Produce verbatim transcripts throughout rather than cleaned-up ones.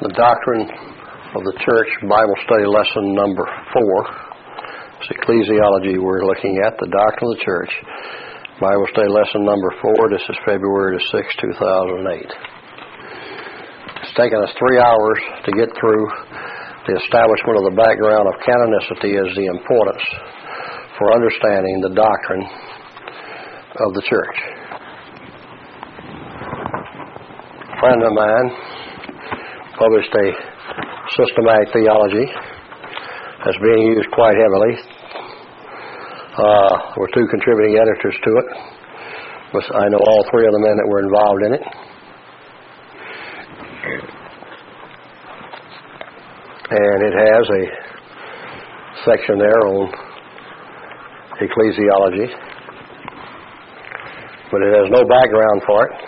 The Doctrine of the Church, Bible Study Lesson number four. It's ecclesiology we're looking at, the Doctrine of the Church. Bible Study Lesson number four. This is February the sixth, two thousand eight. It's taken us three hours to get through the establishment of the background of canonicity as the importance for understanding the doctrine of the church. A friend of mine published a systematic theology that's being used quite heavily. Uh, there were two contributing editors to it. I know all three of the men that were involved in it. And it has a section there on ecclesiology, but it has no background for it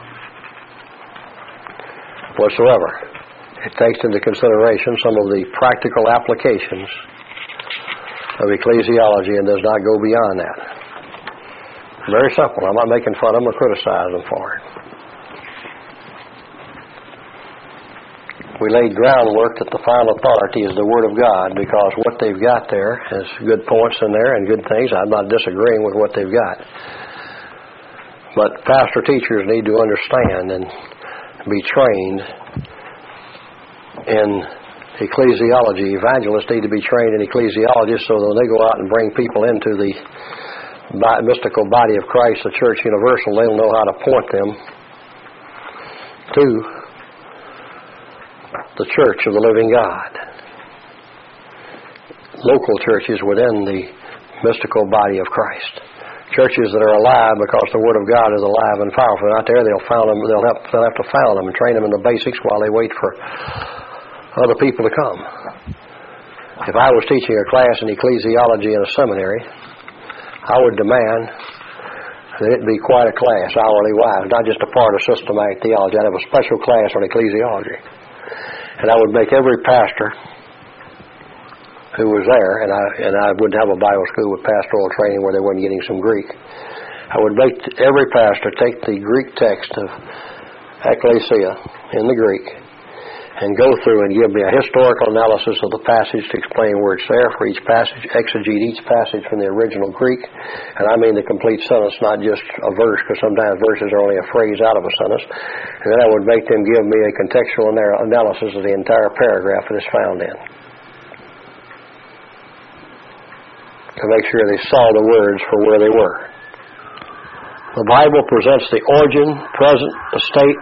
whatsoever. It takes into consideration some of the practical applications of ecclesiology and does not go beyond that. Very simple. I'm not making fun of them or criticizing them for it. We laid groundwork that the final authority is the Word of God, because what they've got there has good points in there and good things. I'm not disagreeing with what they've got. But pastor teachers need to understand and be trained in ecclesiology. Evangelists need to be trained in ecclesiology so that when they go out and bring people into the mystical body of Christ, the church universal, they'll know how to point them to the church of the living God. Local churches within the mystical body of Christ. Churches that are alive because the Word of God is alive and powerful. Out there, they'll found them. They'll have, they'll have to found them and train them in the basics while they wait for other people to come. If I was teaching a class in ecclesiology in a seminary, I would demand that it be quite a class, hourly wise, not just a part of systematic theology. I'd have a special class on ecclesiology. And I would make every pastor who was there, and I and I wouldn't have a Bible school with pastoral training where they weren't getting some Greek. I would make every pastor take the Greek text of ecclesia in the Greek and go through and give me a historical analysis of the passage to explain where it's there for each passage, exegete each passage from the original Greek, and I mean the complete sentence, not just a verse, because sometimes verses are only a phrase out of a sentence. And then I would make them give me a contextual analysis of the entire paragraph that it's found in, to make sure they saw the words for where they were. The Bible presents the origin, present, estate,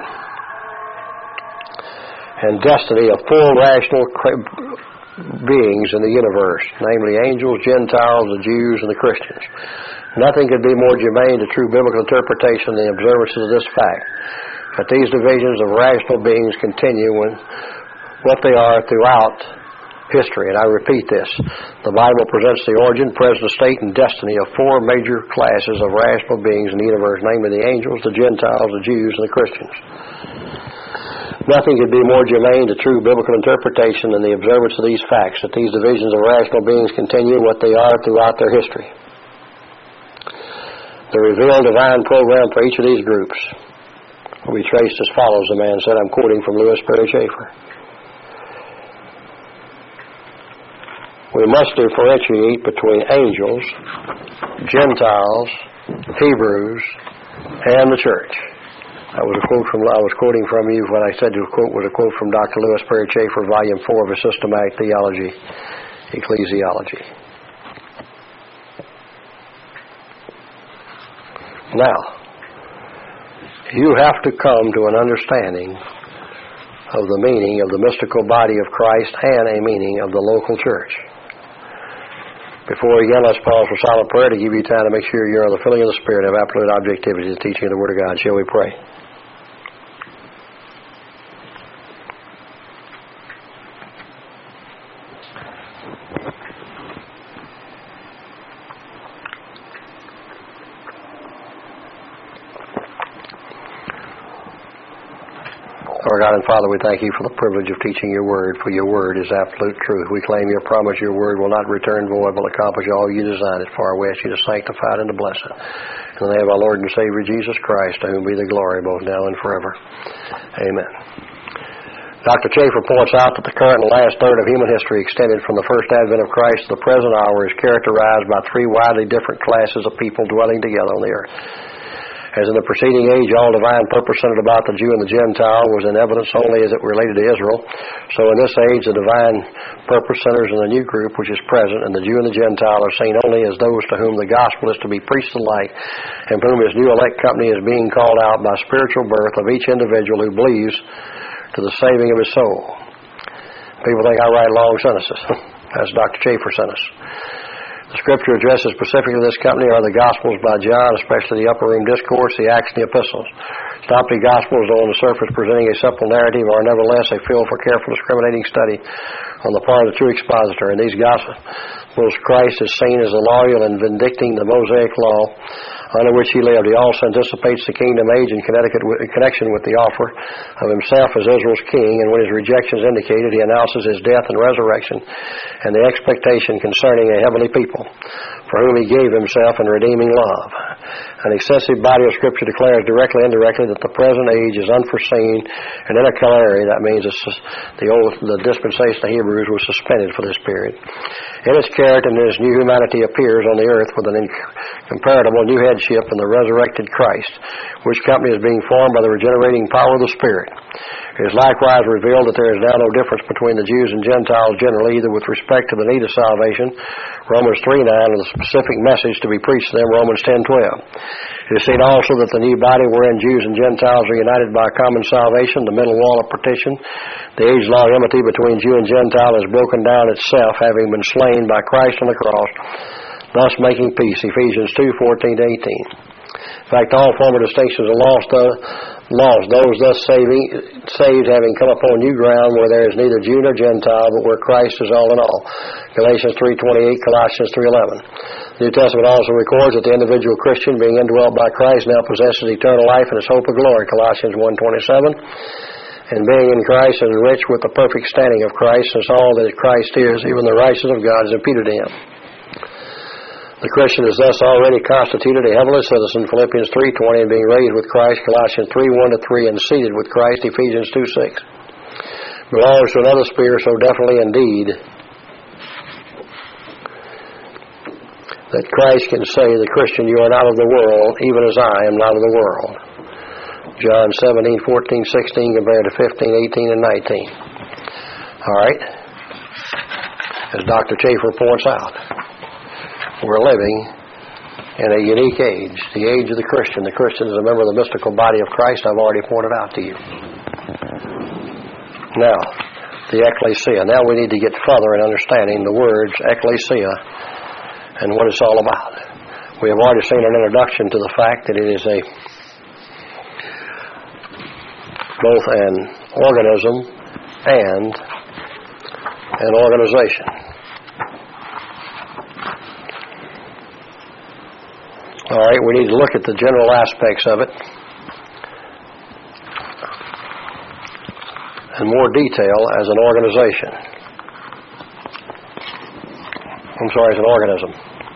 and destiny of four rational beings in the universe, namely angels, Gentiles, the Jews, and the Christians. Nothing could be more germane to true biblical interpretation than the observances of this fact, that these divisions of rational beings continue when what they are throughout history. And I repeat this. The Bible presents the origin, present state, and destiny of four major classes of rational beings in the universe, namely the angels, the Gentiles, the Jews, and the Christians. Nothing could be more germane to true biblical interpretation than the observance of these facts, that these divisions of rational beings continue what they are throughout their history. The revealed divine program for each of these groups will be traced as follows, the man said. I'm quoting from Lewis Perry Chafer. We must differentiate between angels, Gentiles, Hebrews, and the church. That was a quote from, I was quoting from you when I said the quote was a quote from Doctor Lewis Perry Chafer, Volume four of his Systematic Theology, Ecclesiology. Now, you have to come to an understanding of the meaning of the mystical body of Christ and a meaning of the local church. Before again, let's pause for silent prayer to give you time to make sure you're on the filling of the Spirit, have absolute objectivity in the teaching of the Word of God. Shall we pray? Our God and Father, we thank you for the privilege of teaching your word, for your word is absolute truth. We claim your promise, your word will not return void, will accomplish all you designed it for. We ask you to sanctify it and to bless it. In the name of our Lord and Savior Jesus Christ, to whom be the glory both now and forever. Amen. Doctor Chafer points out that the current and last third of human history extended from the first advent of Christ to the present hour is characterized by three widely different classes of people dwelling together on the earth. As in the preceding age, all divine purpose centered about the Jew and the Gentile was in evidence only as it related to Israel. So in this age, the divine purpose centers in the new group which is present, and the Jew and the Gentile are seen only as those to whom the gospel is to be preached alike, and from whom his new elect company is being called out by spiritual birth of each individual who believes to the saving of his soul. People think I write long sentences. That's Doctor Chafer sent us. The Scripture addresses specifically this company are the Gospels by John, especially the Upper Room Discourse, the Acts, and the Epistles. Synoptic Gospels, though on the surface presenting a simple narrative, are nevertheless a field for careful discriminating study on the part of the true expositor. In these Gospels, Christ is seen as a loyal and vindicting the Mosaic law under which he lived. He also anticipates the kingdom age in connection with the offer of himself as Israel's king, and when his rejection is indicated, he announces his death and resurrection and the expectation concerning a heavenly people for whom he gave himself in redeeming love. An excessive body of Scripture declares directly and indirectly that the present age is unforeseen and intercalary. That means it's the old, the dispensation of Hebrews was suspended for this period. In its character and its new humanity appears on the earth with an incomparable new headship in the resurrected Christ, which company is being formed by the regenerating power of the Spirit. It is likewise revealed that there is now no difference between the Jews and Gentiles generally, either with respect to the need of salvation, Romans three nine, and the specific message to be preached to them, Romans ten twelve. It is seen also that the new body wherein Jews and Gentiles are united by common salvation, the middle wall of partition, the age-long enmity between Jew and Gentile is broken down itself, having been slain by Christ on the cross, thus making peace, Ephesians two fourteen to eighteen. In fact, all former distinctions are lost, uh, lost. Those thus saving, saved having come upon new ground where there is neither Jew nor Gentile, but where Christ is all in all. Galatians three twenty-eight, Colossians three eleven. The New Testament also records that the individual Christian, being indwelt by Christ, now possesses eternal life and his hope of glory, Colossians one twenty-seven. And being in Christ is enriched with the perfect standing of Christ, since all that Christ is, even the righteousness of God, is imputed to him. The Christian is thus already constituted a heavenly citizen, Philippians three twenty, and being raised with Christ, Colossians three one to three, and seated with Christ, Ephesians two six. Belongs to another sphere so definitely indeed that Christ can say, the Christian, you are not of the world, even as I am not of the world. John seventeen, fourteen, sixteen compared to fifteen, eighteen, and nineteen. All right. As Doctor Chafer points out, we're living in a unique age, the age of the Christian. The Christian is a member of the mystical body of Christ, I've already pointed out to you. Now, the ecclesia. Now we need to get further in understanding the words ecclesia and what it's all about. We have already seen an introduction to the fact that it is a both an organism and an organization. All right, we need to look at the general aspects of it in more detail as an organization. I'm sorry, as an organism.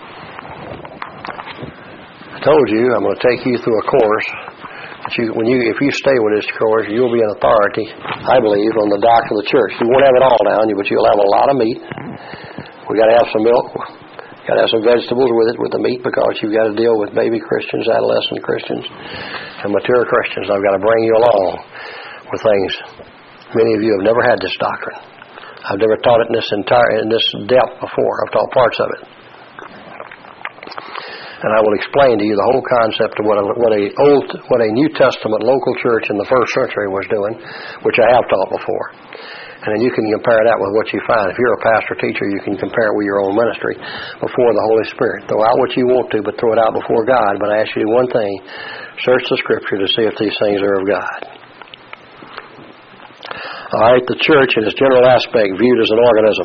I told you I'm going to take you through a course. But you, when you, if you stay with this course, you'll be an authority, I believe, on the doctrine of the church. You won't have it all down, but you'll have a lot of meat. We got to have some milk. Got to have some vegetables with it, with the meat, because you've got to deal with baby Christians, adolescent Christians, and mature Christians. I've got to bring you along with things. Many of you have never had this doctrine. I've never taught it in this entire, in this depth before. I've taught parts of it. And I will explain to you the whole concept of what a, what a old, what a New Testament local church in the first century was doing, which I have taught before. And then you can compare that with what you find. If you're a pastor teacher, you can compare it with your own ministry before the Holy Spirit. Throw out what you want to, but throw it out before God. But I ask you one thing: search the Scripture to see if these things are of God. All right, the church in its general aspect viewed as an organism.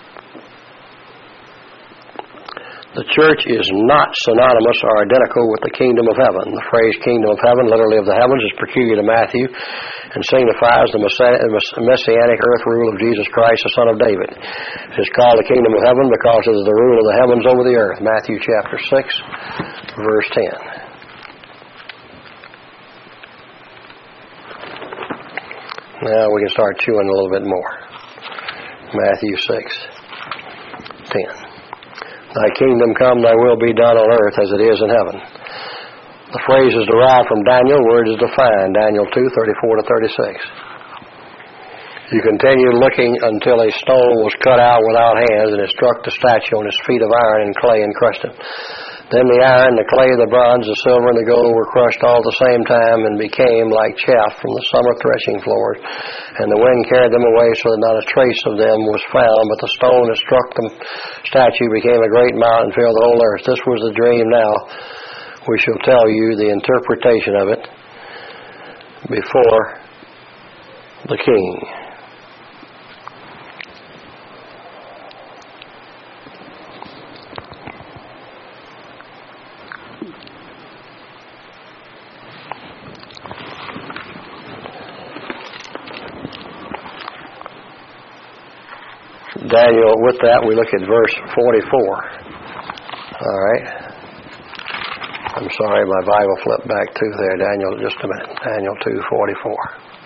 The church is not synonymous or identical with the kingdom of heaven. The phrase kingdom of heaven, literally of the heavens, is peculiar to Matthew and signifies the messianic earth rule of Jesus Christ, the Son of David. It is called the kingdom of heaven because it is the rule of the heavens over the earth. Matthew chapter six, verse ten. Now we can start chewing a little bit more. Matthew six ten. Thy kingdom come, thy will be done on earth as it is in heaven. The phrase is derived from Daniel, where it is defined, Daniel two thirty-four to thirty-six. You continued looking until a stone was cut out without hands, and it struck the statue on its feet of iron and clay and crushed it. Then the iron, the clay, the bronze, the silver, and the gold were crushed all at the same time and became like chaff from the summer threshing floors. And the wind carried them away so that not a trace of them was found, but the stone that struck the statue became a great mountain and filled the whole earth. This was the dream. Now we shall tell you the interpretation of it before the king. Daniel, with that, we look at verse forty-four. All right. I'm sorry, my Bible flipped back to there. Daniel, just a minute. Daniel two forty-four.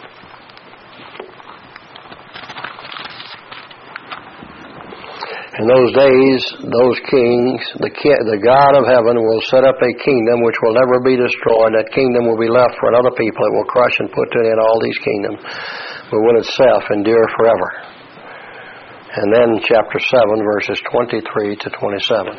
In those days, those kings, the, the God of heaven will set up a kingdom which will never be destroyed. That kingdom will be left for another people. It will crush and put to an end all these kingdoms, but will itself endure forever. And then chapter seven, verses twenty-three to twenty-seven.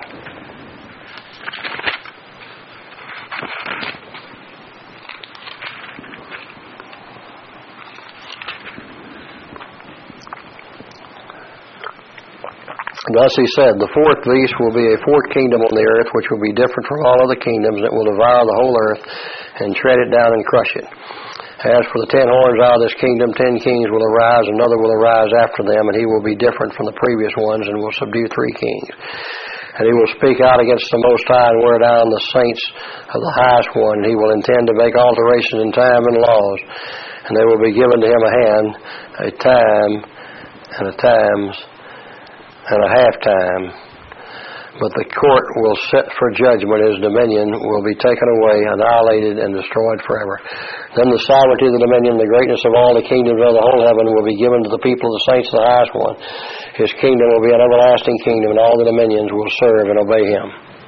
Thus he said, the fourth beast will be a fourth kingdom on the earth, which will be different from all other kingdoms. It will devour the whole earth and tread it down and crush it. As for the ten horns out of this kingdom, ten kings will arise, another will arise after them, and he will be different from the previous ones and will subdue three kings. And he will speak out against the Most High and wear down the saints of the highest one. He will intend to make alterations in time and laws, and they will be given to him a hand, a time, and a times, and a half time. But the court will sit for judgment. His dominion will be taken away, annihilated, and destroyed forever. Then the sovereignty of the dominion, the greatness of all the kingdoms of the whole heaven will be given to the people of the saints of the highest one. His kingdom will be an everlasting kingdom, and all the dominions will serve and obey him.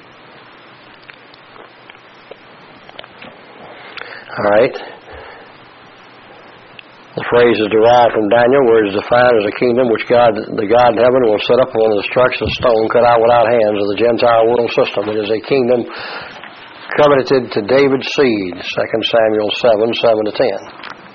All right. The phrase is derived from Daniel, where it is defined as a kingdom which God, the God in heaven will set up on the destruction of stone cut out without hands of the Gentile world system. It is a kingdom covenanted to David's seed, Second Samuel seven, seven to ten.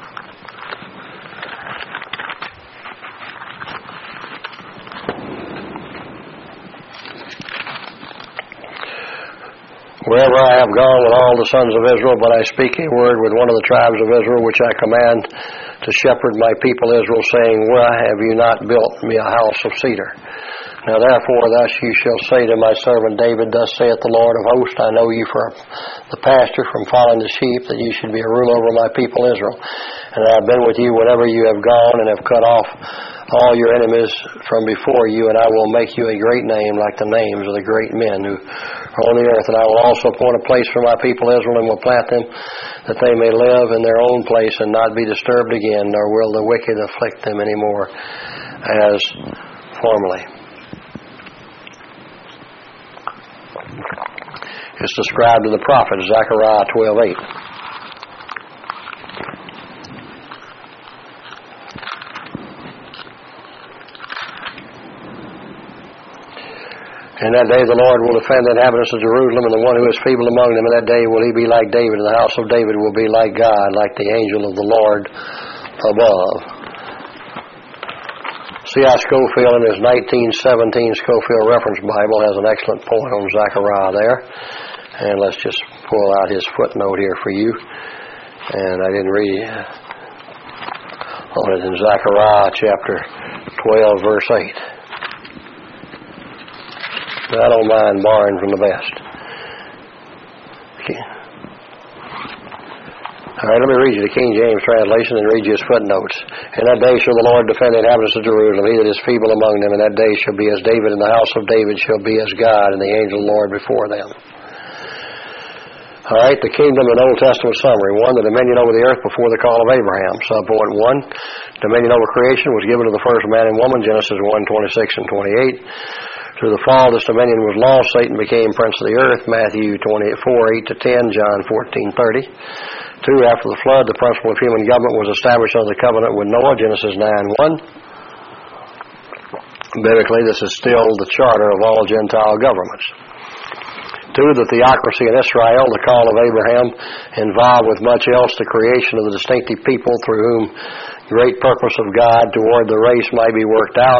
Wherever I have gone with all the sons of Israel, but I speak a word with one of the tribes of Israel, which I command to shepherd my people Israel, saying, why have you not built me a house of cedar? Now therefore thus you shall say to my servant David, thus saith the Lord of hosts, I know you for the pasture from following the sheep, that you should be a ruler over my people Israel. And I have been with you whenever you have gone, and have cut off all your enemies from before you, and I will make you a great name like the names of the great men who are on the earth. And I will also appoint a place for my people Israel, and will plant them, that they may live in their own place and not be disturbed again, nor will the wicked afflict them any more as formerly. It's described in the prophet Zechariah twelve eight. In that day the Lord will defend the inhabitants of Jerusalem, and the one who is feeble among them. In that day will he be like David, and the house of David will be like God, like the angel of the Lord above. C I Scofield in his nineteen seventeen Scofield Reference Bible has an excellent point on Zechariah there. And let's just pull out his footnote here for you. And I didn't read on it in Zechariah chapter twelve, verse eight. I don't mind borrowing from the best. Okay. All right, let me read you the King James translation and read you his footnotes. In that day shall the Lord defend the inhabitants of Jerusalem, he that is feeble among them. In that day shall be as David, and the house of David shall be as God, and the angel of the Lord before them. All right, the kingdom and Old Testament summary. One, the dominion over the earth before the call of Abraham. Subpoint one, dominion over creation was given to the first man and woman, Genesis one, twenty-six and twenty-eight. Through the fall, this dominion was lost. Satan became prince of the earth, Matthew twenty-four, eight to ten, John fourteen, thirty. Two, after the flood, the principle of human government was established under the covenant with Noah, Genesis nine, one. Biblically, this is still the charter of all Gentile governments. Two, the theocracy in Israel, the call of Abraham, involved with much else the creation of the distinctive people through whom great purpose of God toward the race might be worked out.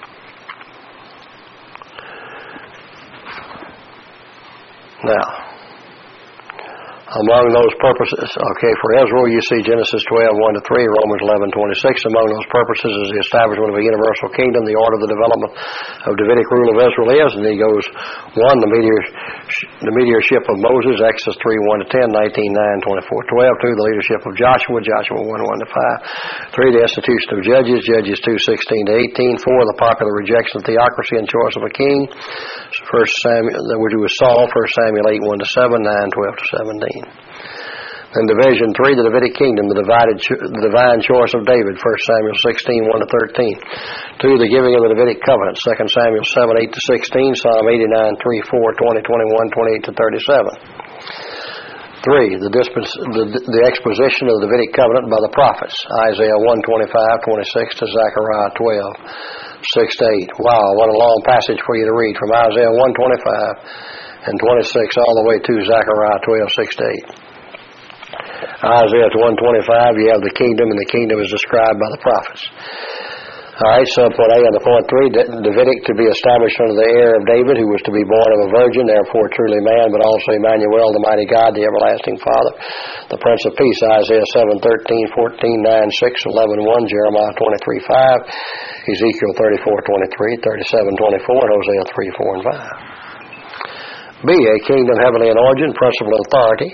Now, among those purposes, okay, for Israel, you see Genesis twelve, one to three, Romans eleven, twenty-six. Among those purposes is the establishment of a universal kingdom. The order of the development of Davidic rule of Israel is, and he goes, one, the meteor, the meteorship of Moses, Exodus three, one to ten, nineteen, nine, twenty-four, twelve. Two, the leadership of Joshua, Joshua one, one to five. Three, the institution of Judges, Judges two, sixteen to eighteen. Four, the popular rejection of theocracy and choice of a king, First Samuel, which was Saul, First Samuel eight, one to seven, nine, twelve to seventeen. Then division three, the Davidic kingdom, the divided, the divine choice of David, First Samuel sixteen, one to thirteen. Two, the giving of the Davidic covenant, Second Samuel seven, eight to sixteen, Psalm eighty-nine, three, four, twenty, twenty-one, twenty-eight to thirty-seven. Three, the, dispens- the, the exposition of the Davidic covenant by the prophets, Isaiah one, twenty-five, twenty-six to Zechariah twelve, six to eight. Wow, what a long passage for you to read, from Isaiah one, twenty-five and twenty-six all the way to Zechariah twelve, six to eight. Isaiah one twenty-five, you have the kingdom, and the kingdom is described by the prophets. All right, subpoint A under point three, Davidic to be established under the heir of David, who was to be born of a virgin, therefore truly man, but also Emmanuel, the mighty God, the everlasting Father, the Prince of Peace, Isaiah seven, thirteen, fourteen, nine, six, eleven, one, Jeremiah twenty-three, five, Ezekiel thirty-four, twenty-three, thirty-seven, twenty-four, and Hosea three, four, and five. B, a kingdom heavenly in origin, principle and authority,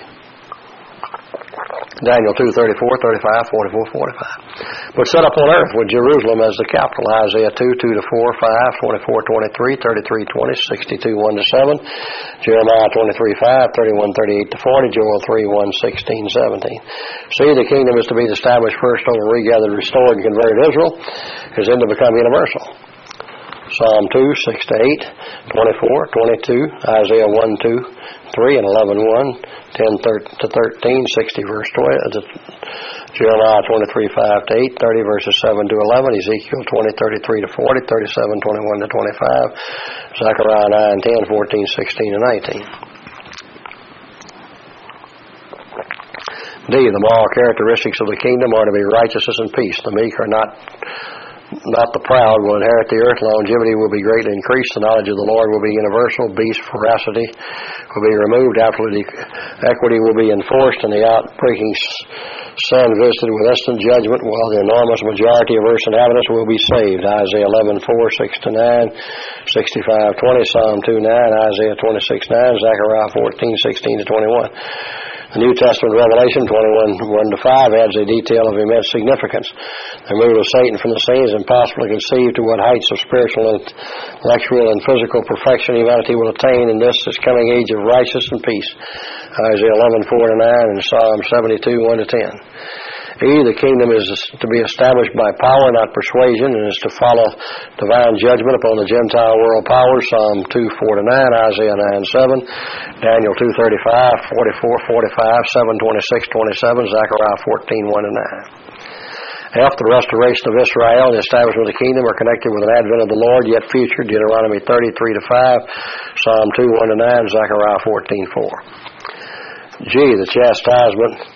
Daniel two, thirty-four, thirty-five, forty-four, forty-five. But set up on earth with Jerusalem as the capital, Isaiah two, two to four, five, twenty-four, twenty-three, thirty-three, twenty, sixty-two, one to seven, Jeremiah twenty-three, five, thirty-one, thirty-eight to forty, Joel three, one, sixteen, seventeen. See, the kingdom is to be established first over regathered, restored, and converted Israel, is then to become universal. Psalm two, six to eight, twenty-four, twenty-two, Isaiah one, two, three, and eleven, one, ten to thirteen, sixty, verse twelve, Jeremiah twenty-three, five to eight, thirty, verses seven to eleven, Ezekiel twenty, thirty-three to forty, thirty-seven, twenty-one to twenty-five, Zechariah nine, ten, fourteen, sixteen, and nineteen. D, the moral characteristics of the kingdom are to be righteousness and peace. The meek are not Not the proud will inherit the earth. Longevity will be greatly increased. The knowledge of the Lord will be universal. Beast veracity will be removed. Absolute equity will be enforced, and the outbreaking sun visited with instant judgment, while the enormous majority of earth's inhabitants will be saved. Isaiah eleven, four, six to nine, sixty-five, twenty, Psalm two, nine, Isaiah twenty-six, nine, Zechariah fourteen, sixteen to twenty-one. The New Testament Revelation twenty-one, one to five adds a detail of immense significance. The removal of Satan from the scene is impossible to conceive to what heights of spiritual, intellectual, and physical perfection humanity will attain in this, this coming age of righteousness and peace. Isaiah eleven, four to nine, and Psalm seventy-two, one to ten. E, the kingdom is to be established by power, not persuasion, and is to follow divine judgment upon the Gentile world powers, Psalm two, four to nine, Isaiah nine, seven, Daniel two, thirty-five, forty-four, forty-five, seven, twenty-six, twenty-seven, Zechariah fourteen, one to nine. F, the restoration of Israel and the establishment of the kingdom are connected with an advent of the Lord yet future, Deuteronomy thirty-three to five, Psalm two, one to nine, Zechariah fourteen, four. G, the chastisement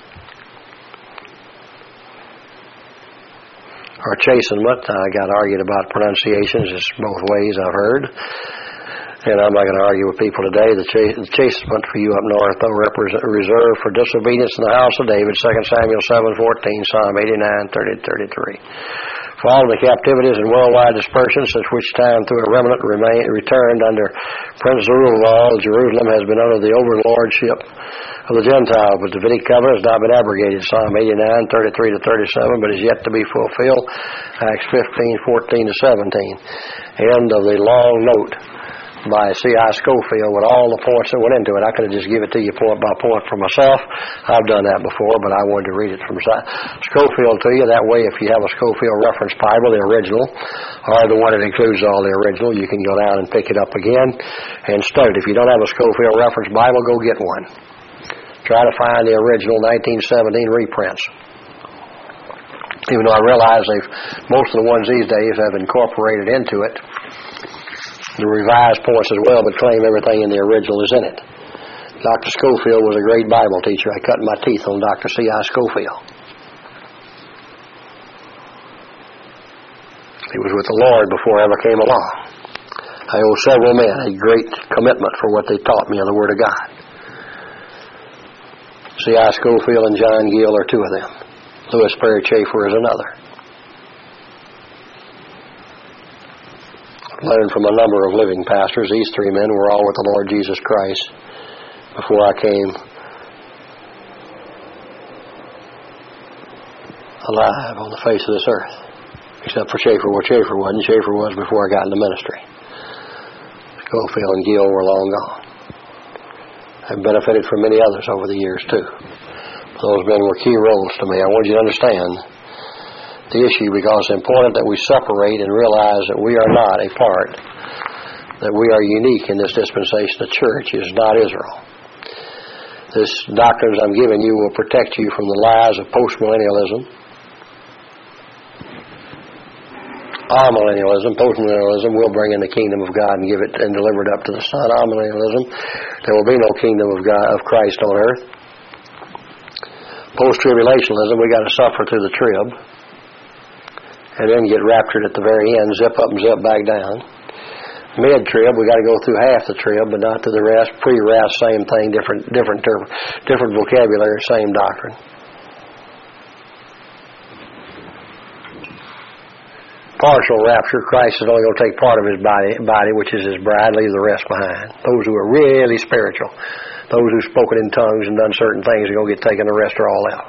or chastenment. I got argued about pronunciations. It's both ways I've heard. And I'm not going to argue with people today. The, ch- the chastenment for you up north, though, represent reserved for disobedience in the house of David, Second Samuel seven, fourteen, Psalm eighty-nine, thirty to thirty-three. Following the captivities and worldwide dispersion, since which time through a remnant remain, returned under Prince Zerubbabel, Jerusalem has been under the overlordship of the Gentiles, but the Davidic covenant has not been abrogated, Psalm eighty-nine, thirty-three to thirty-seven, but is yet to be fulfilled, Acts fifteen, fourteen to seventeen. End of the long note by C I Scofield with all the points that went into it. I could have just given it to you point by point for myself. I've done that before, but I wanted to read it from Scofield to you. That way, if you have a Scofield Reference Bible, the original, or the one that includes all the original, you can go down and pick it up again and study it. If you don't have a Scofield Reference Bible, go get one. Try to find the original nineteen seventeen reprints. Even though I realize they've most of the ones these days have incorporated into it the revised points as well, but claim everything in the original is in it. Doctor Scofield was a great Bible teacher. I cut my teeth on Doctor C I Scofield. He was with the Lord before I ever came along. I owe several men a great commitment for what they taught me of the Word of God. C I Scofield and John Gill are two of them. Louis Perry Chafer is another. Learned from a number of living pastors. These three men were all with the Lord Jesus Christ before I came alive on the face of this earth. Except for Chafer. Well, Chafer wasn't. Chafer was before I got into ministry. Scofield and Gill were long gone. I've benefited from many others over the years, too. Those men were key roles to me. I want you to understand the issue, because it's important that we separate and realize that we are not a part, that we are unique in this dispensation. The church is not Israel. This doctrine I'm giving you will protect you from the lies of postmillennialism, amillennialism. Postmillennialism will bring in the kingdom of God and give it and deliver it up to the Son. Amillennialism, there will be no kingdom of God, of Christ on earth. Post-tribulationism, we got to suffer through the trib and then get raptured at the very end, zip up and zip back down. Mid-trib, we got to go through half the trib, but not to the rest. Pre-rest, same thing, different, different, different vocabulary, same doctrine. Partial rapture, Christ is only going to take part of His body, body, which is His bride, leave the rest behind. Those who are really spiritual, those who've spoken in tongues and done certain things are going to get taken. The rest are all out.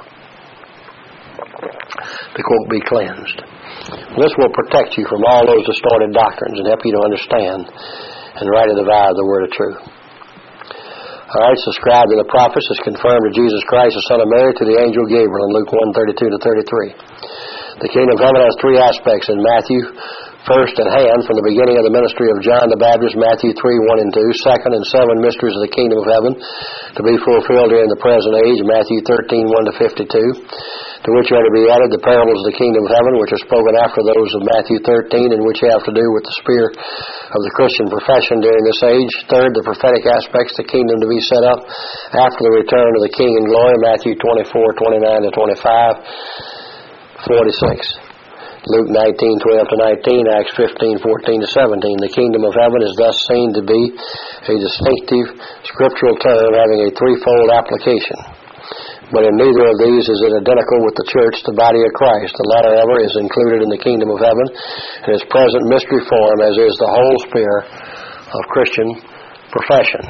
The quote, be cleansed. This will protect you from all those distorted doctrines and help you to understand and rightly divide the word of truth. All right, subscribed to the prophets is confirmed to Jesus Christ, the Son of Mary, to the angel Gabriel in Luke one, thirty-two to thirty-three. The kingdom of heaven has three aspects in Matthew. First, at hand, from the beginning of the ministry of John the Baptist, Matthew three, one and two. Second, and seven mysteries of the kingdom of heaven to be fulfilled during the present age, Matthew thirteen, one to fifty-two. To which are to be added the parables of the kingdom of heaven, which are spoken after those of Matthew thirteen, and which have to do with the sphere of the Christian profession during this age. Third, the prophetic aspects, the kingdom to be set up after the return of the King in glory, Matthew twenty-four, twenty-nine to twenty-five, forty-six. Luke nineteen, twelve to nineteen, Acts fifteen, fourteen to seventeen. The kingdom of heaven is thus seen to be a distinctive scriptural term having a threefold application. But in neither of these is it identical with the church, the body of Christ. The latter, ever, is included in the kingdom of heaven in its present mystery form, as is the whole sphere of Christian profession.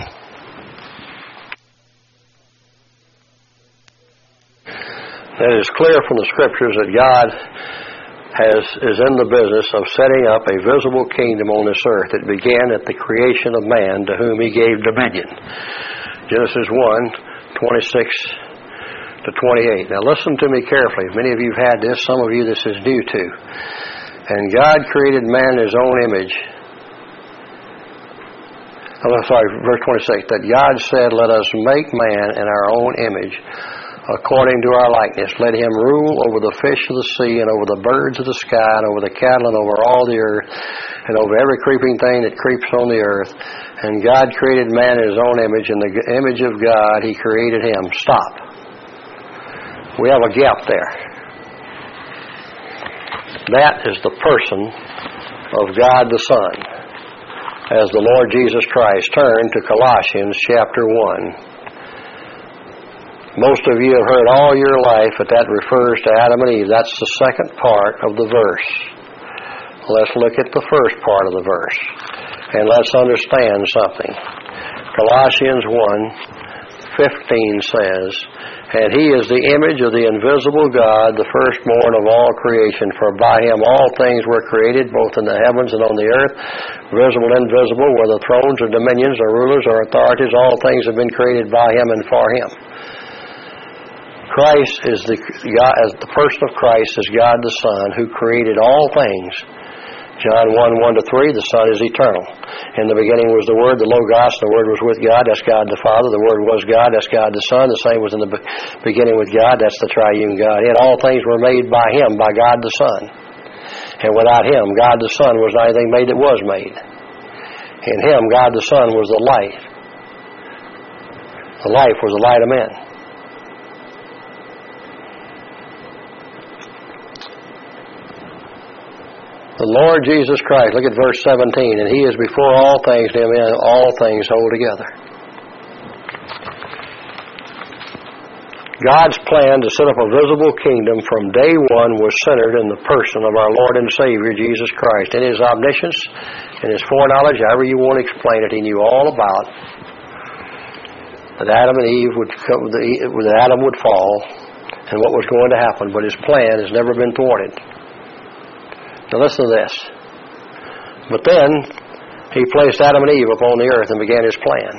It is clear from the Scriptures that God has is in the business of setting up a visible kingdom on this earth. It began at the creation of man, to whom He gave dominion. Genesis one, twenty-six to twenty-eight. Now listen to me carefully. Many of you have had this. Some of you this is new to. And God created man in His own image. Oh, sorry, verse twenty-six. That God said, let us make man in our own image, according to our likeness. Let him rule over the fish of the sea, and over the birds of the sky, and over the cattle, and over all the earth, and over every creeping thing that creeps on the earth. And God created man in His own image. In the image of God He created him. Stop. We have a gap there. That is the person of God the Son, as the Lord Jesus Christ. Turn to Colossians chapter one. Most of you have heard all your life that that refers to Adam and Eve. That's the second part of the verse. Let's look at the first part of the verse, and let's understand something. Colossians one, fifteen says, "And he is the image of the invisible God, the firstborn of all creation. For by him all things were created, both in the heavens and on the earth, visible and invisible, whether thrones or dominions or rulers or authorities, all things have been created by him and for him." Christ is the God, as the person of Christ is God the Son, who created all things. John one, one to three, the Son is eternal. In the beginning was the Word, the Logos, the Word was with God, that's God the Father. The Word was God, that's God the Son. The same was in the beginning with God, that's the triune God. And all things were made by him, by God the Son. And without him, God the Son, was not anything made that was made. In him, God the Son was the light. The life was the light of men. The Lord Jesus Christ, look at verse seventeen, "And he is before all things, to him all things hold together." God's plan to set up a visible kingdom from day one was centered in the person of our Lord and Savior, Jesus Christ. In his omniscience, in his foreknowledge, however you want to explain it, he knew all about that Adam and Eve would come, that Adam would fall and what was going to happen, but his plan has never been thwarted. Now listen to this. But then, he placed Adam and Eve upon the earth and began his plan.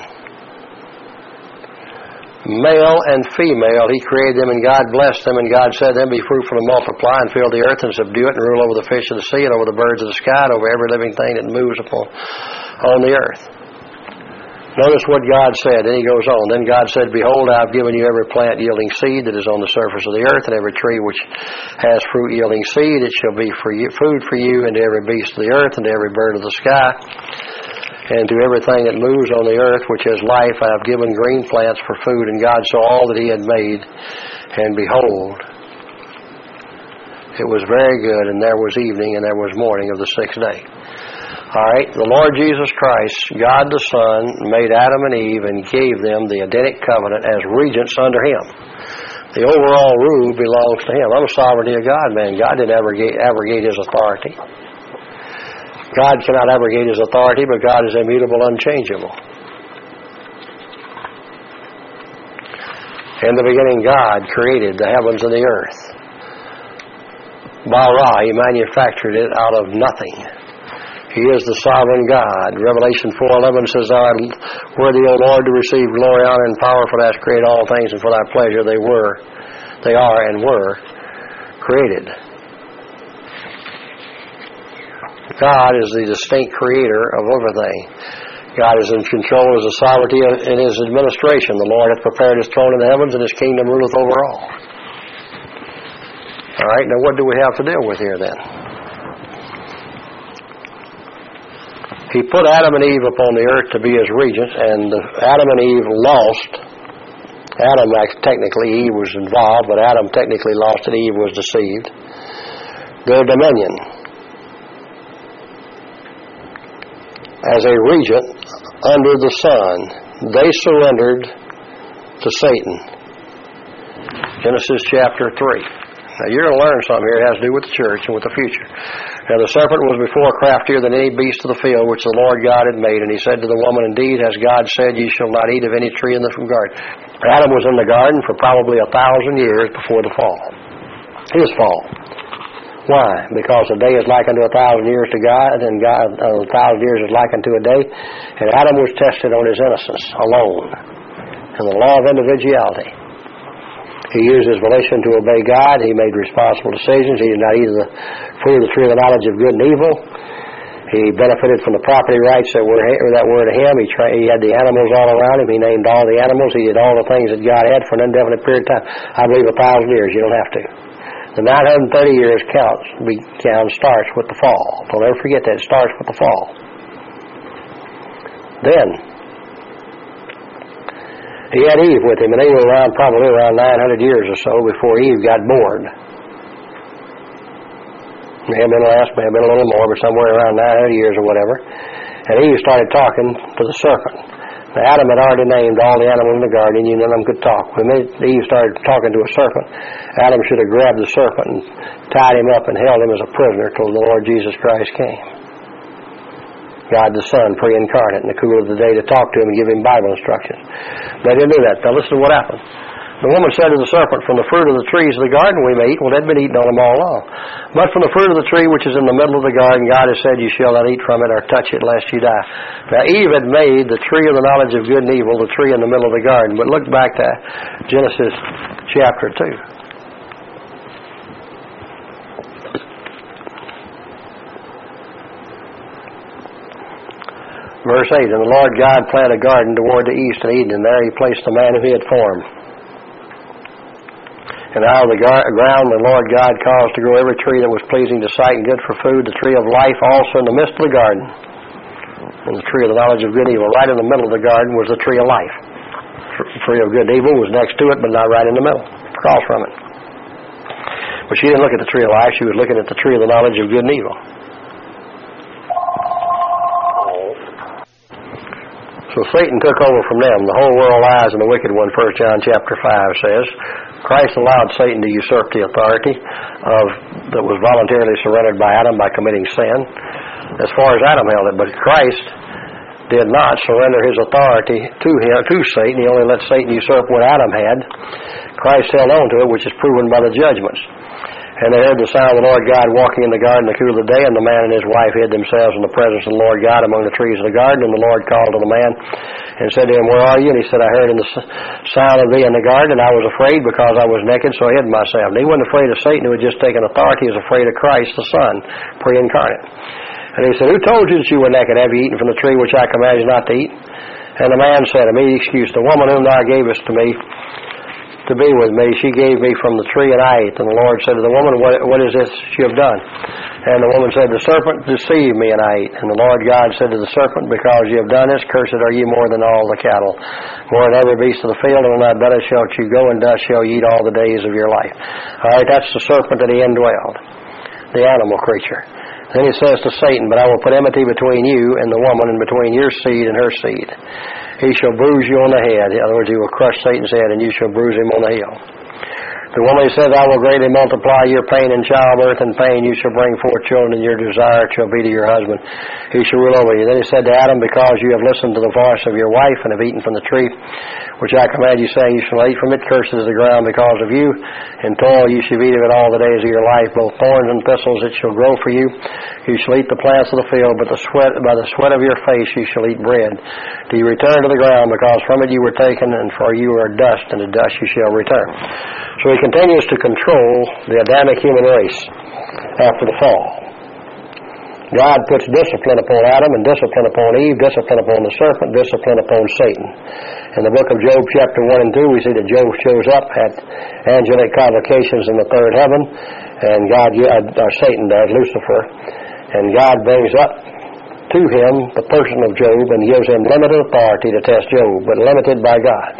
Male and female, he created them, and God blessed them, and God said to them, "Be fruitful and multiply, and fill the earth, and subdue it, and rule over the fish of the sea, and over the birds of the sky, and over every living thing that moves upon on the earth." Notice what God said. Then he goes on. "Then God said, Behold, I have given you every plant yielding seed that is on the surface of the earth, and every tree which has fruit yielding seed. It shall be for you, food for you, and to every beast of the earth, and to every bird of the sky, and to everything that moves on the earth, which has life. I have given green plants for food." And God saw all that he had made, and behold, it was very good. And there was evening, and there was morning of the sixth day. All right, the Lord Jesus Christ, God the Son, made Adam and Eve and gave them the Edenic covenant as regents under him. The overall rule belongs to him. I'm a sovereignty of God, man. God didn't abrogate, abrogate his authority. God cannot abrogate his authority, but God is immutable, unchangeable. In the beginning, God created the heavens and the earth. Bara, he manufactured it out of nothing. He is the sovereign God. Revelation four eleven says, "Thou art worthy, O Lord, to receive glory, honor, and power, for thou hast created all things, and for thy pleasure they were, they are, and were created." God is the distinct creator of everything. God is in control as a sovereignty in his administration. The Lord hath prepared his throne in the heavens, and his kingdom ruleth over all. All right, now what do we have to deal with here then? He put Adam and Eve upon the earth to be his regents, and Adam and Eve lost. Adam, technically, Eve was involved, but Adam technically lost and Eve was deceived. Their dominion as a regent under the Son, they surrendered to Satan. Genesis chapter three. Now you're going to learn something here. It has to do with the church and with the future. Now the serpent was before craftier than any beast of the field which the Lord God had made. And he said to the woman, Indeed, as God said, ye shall not eat of any tree in the garden. Adam was in the garden for probably a thousand years before the fall. His fall. Why? Because a day is like unto a thousand years to God, and God, uh, a thousand years is like unto a day. And Adam was tested on his innocence alone. And the law of individuality. He used his volition to obey God. He made responsible decisions. He did not eat of the fruit of the tree of the knowledge of good and evil. He benefited from the property rights that were that were to him. He, tra- he had the animals all around him. He named all the animals. He did all the things that God had for an indefinite period of time. I believe a thousand years. You don't have to. The nine hundred thirty years counts. We count starts with the fall. Don't ever forget that. It starts with the fall. Then he had Eve with him, and they were around probably around nine hundred years or so before Eve got bored. May have been less, may have been a little more, but somewhere around nine hundred years or whatever. And Eve started talking to the serpent. Now Adam had already named all the animals in the garden, and none of them could talk. When Eve started talking to a serpent, Adam should have grabbed the serpent and tied him up and held him as a prisoner till the Lord Jesus Christ came. God the Son, pre-incarnate, in the cool of the day to talk to him and give him Bible instructions. They didn't do that. Now listen to what happened. The woman said to the serpent, from the fruit of the trees of the garden we may eat. Well, they'd been eating on them all along. But from the fruit of the tree which is in the middle of the garden, God has said, you shall not eat from it or touch it lest you die. Now Eve had made the tree of the knowledge of good and evil, the tree in the middle of the garden. But look back to Genesis chapter two. Verse eight, and the Lord God planted a garden toward the east and Eden, and there he placed the man who he had formed. And out of the gar- ground the Lord God caused to grow every tree that was pleasing to sight and good for food, the tree of life also in the midst of the garden, and the tree of the knowledge of good and evil. Right in the middle of the garden was the tree of life. The tree of good and evil was next to it, but not right in the middle, across from it. But she didn't look at the tree of life, she was looking at the tree of the knowledge of good and evil. So Satan took over from them. The whole world lies in the wicked one, First John chapter five says. Christ allowed Satan to usurp the authority of that was voluntarily surrendered by Adam by committing sin, as far as Adam held it. But Christ did not surrender his authority to him, to Satan. He only let Satan usurp what Adam had. Christ held on to it, which is proven by the judgments. And they heard the sound of the Lord God walking in the garden in the cool of the day, and the man and his wife hid themselves in the presence of the Lord God among the trees of the garden. And the Lord called to the man and said to him, where are you? And he said, I heard in the sound of thee in the garden, and I was afraid because I was naked, so I hid myself. And he wasn't afraid of Satan who had just taken authority. He was afraid of Christ the Son, pre-incarnate. And he said, who told you that you were naked? Have you eaten from the tree which I commanded you not to eat? And the man said, immediately excuse, the woman whom thou gavest to me to be with me, she gave me from the tree, and I ate. And the Lord said to the woman, what, what is this you have done? And the woman said, the serpent deceived me, and I ate. And the Lord God said to the serpent, because you have done this, cursed are you more than all the cattle, more than every beast of the field, and on thy belly shalt you go, and dust shall you eat all the days of your life. All right, that's the serpent that he indwelled, the animal creature. Then he says to Satan, but I will put enmity between you and the woman, and between your seed and her seed. He shall bruise you on the head. In other words, he will crush Satan's head, and you shall bruise him on the heel. The woman said, I will greatly multiply your pain in childbirth, and pain you shall bring forth children, and your desire shall be to your husband. He shall rule over you. Then he said to Adam, because you have listened to the voice of your wife, and have eaten from the tree which I command you, saying, you shall eat from it, cursed is the ground because of you, and toil you shall eat of it all the days of your life, both thorns and thistles it shall grow for you. You shall eat the plants of the field, but the sweat, by the sweat of your face you shall eat bread. Do you return to the ground, because from it you were taken, and for you are dust, and to dust you shall return. So he continues to control the Adamic human race after the fall. God puts discipline upon Adam and discipline upon Eve, discipline upon the serpent, discipline upon Satan. In the book of Job, chapter one and two, we see that Job shows up at angelic convocations in the third heaven, and God, or Satan does, Lucifer, and God brings up to him the person of Job and gives him limited authority to test Job, but limited by God.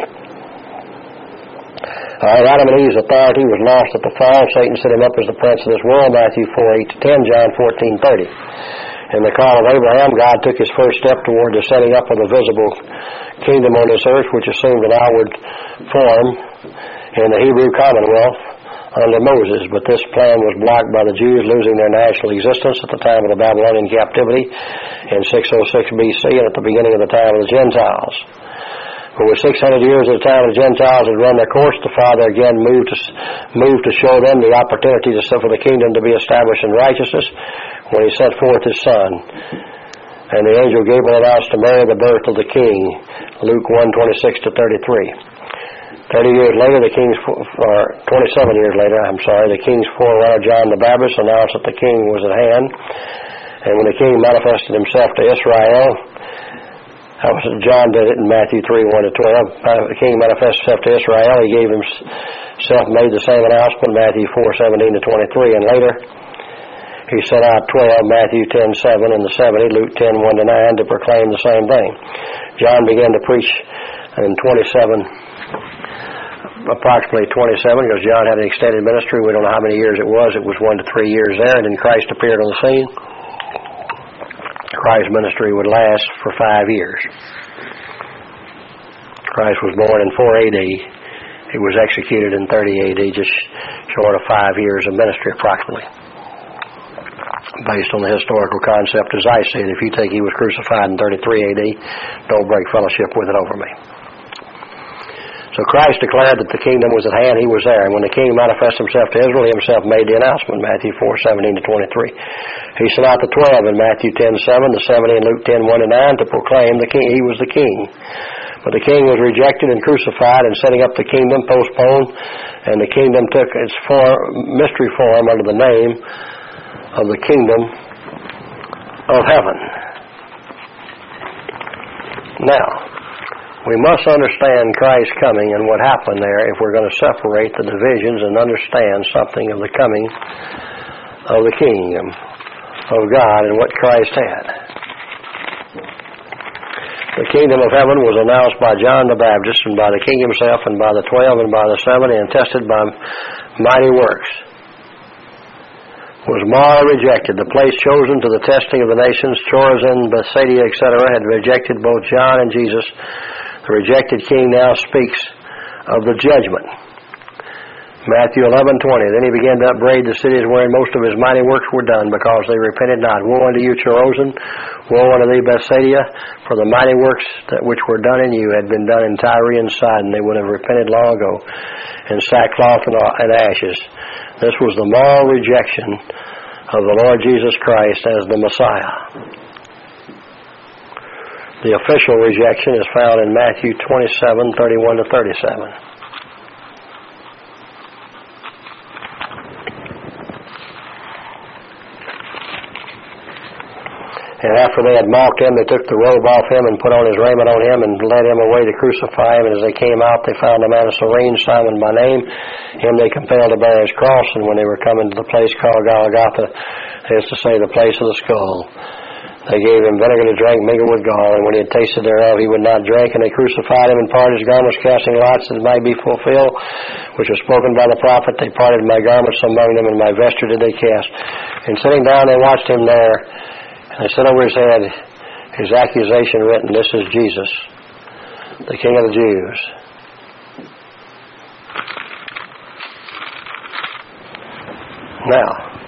All right, Adam and Eve's authority was lost at the fall. Satan set him up as the prince of this world, Matthew four, eight to ten, John fourteen, thirty. In the call of Abraham, God took his first step toward the setting up of the visible kingdom on this earth, which assumed an outward form in the Hebrew commonwealth under Moses. But this plan was blocked by the Jews losing their national existence at the time of the Babylonian captivity in six oh six B C and at the beginning of the time of the Gentiles. When with six hundred years of the time the Gentiles had run their course, the Father again moved to, moved to show them the opportunity to for the kingdom to be established in righteousness when he sent forth his Son. And the angel Gabriel announced to Mary the birth of the King, Luke one, twenty-six to thirty-three. Thirty years later, the king's, or twenty-seven years later, I'm sorry, the king's forerunner John the Baptist announced that the king was at hand. And when the king manifested himself to Israel, John did it in Matthew three, one to twelve. The king manifested himself to Israel. He gave himself, made the same announcement, Matthew four, seventeen to twenty-three. And later, he sent out twelve, Matthew ten, seven, and the seventy, Luke ten, one to nine, to proclaim the same thing. John began to preach in twenty-seven, approximately twenty-seven, because John had an extended ministry. We don't know how many years it was. It was one to three years there, and then Christ appeared on the scene. Christ's ministry would last for five years. Christ was born in four A D. He was executed in thirty A D, just short of five years of ministry approximately. based on the historical concept as I see it. If you think he was crucified in thirty-three A D, don't break fellowship with it over me. So Christ declared that the kingdom was at hand. He was there. And when the king manifested himself to Israel, he himself made the announcement, Matthew four, seventeen to twenty-three. He sent out the twelve in Matthew ten, seven, the seventy in Luke ten, one to nine to proclaim the king. He was the king. But the king was rejected and crucified, and setting up the kingdom postponed, and the kingdom took its form, mystery form under the name of the kingdom of heaven. Now, we must understand Christ's coming and what happened there if we're going to separate the divisions and understand something of the coming of the kingdom of God and what Christ had. The kingdom of heaven was announced by John the Baptist and by the king himself and by the twelve and by the seventy and tested by mighty works. Was morally rejected. The place chosen to the testing of the nations, Chorazin, Bethsaida, et cetera, had rejected both John and Jesus. The rejected king now speaks of the judgment. Matthew eleven, twenty. Then he began to upbraid the cities wherein most of his mighty works were done, because they repented not. Woe unto you, Chorazin! Woe unto thee, Bethsaida! For the mighty works that which were done in you had been done in Tyre and Sidon. They would have repented long ago in sackcloth and ashes. This was the moral rejection of the Lord Jesus Christ as the Messiah. The official rejection is found in Matthew twenty-seven, thirty-one to thirty-seven. And after they had mocked him, they took the robe off him and put on his raiment on him and led him away to crucify him. And as they came out, they found a man of Cyrene, Simon by name. Him they compelled to bear his cross. And when they were coming to the place called Golgotha, that is to say, the place of the skull, they gave him vinegar to drink mingled with gall. And when he had tasted thereof, he would not drink. And they crucified him and parted his garments, casting lots that it might be fulfilled, which was spoken by the prophet. They parted my garments among them, and my vesture did they cast. And sitting down, they watched him there. And they set over his head his accusation written, "This is Jesus, the King of the Jews." Now,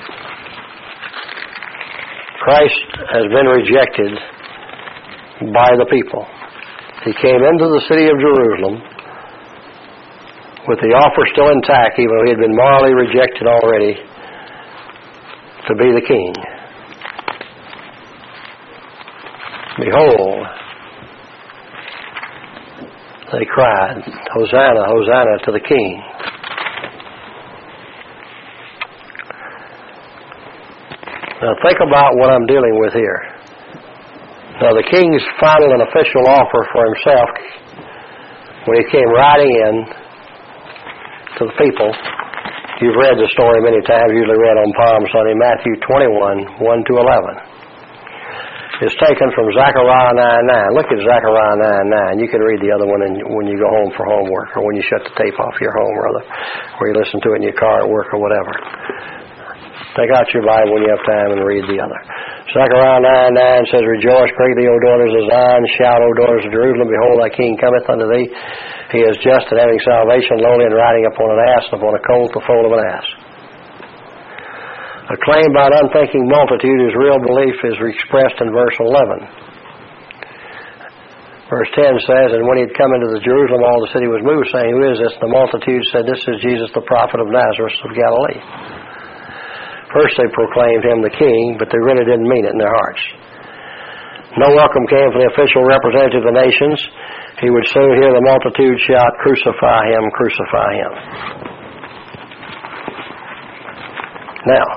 Christ has been rejected by the people. He came into the city of Jerusalem with the offer still intact, even though he had been morally rejected already, to be the king. Behold, they cried, "Hosanna, Hosanna to the King." Now think about what I'm dealing with here. Now the King's final and official offer for himself, when he came riding in to the people, you've read the story many times, usually read on Palm Sunday, Matthew twenty-one, one to eleven. Is taken from Zechariah nine nine. Look at Zechariah nine nine. You can read the other one in, when you go home for homework, or when you shut the tape off your home, or, the, or you listen to it in your car at work or whatever. Take out your Bible when you have time and read the other. Zechariah nine nine says, "Rejoice greatly, O daughters of Zion. Shout, O daughters of Jerusalem. Behold, thy king cometh unto thee. He is just and having salvation, lowly, and riding upon an ass, and upon a colt, the foal of an ass." Acclaimed by an unthinking multitude whose real belief is expressed in verse eleven. Verse ten says, "And when he had come into the Jerusalem, all the city was moved, saying, Who is this? And the multitude said, This is Jesus, the prophet of Nazareth of Galilee." First they proclaimed him the king, but they really didn't mean it in their hearts. No welcome came from the official representative of the nations. He would soon hear the multitude shout, "Crucify him, crucify him." Now,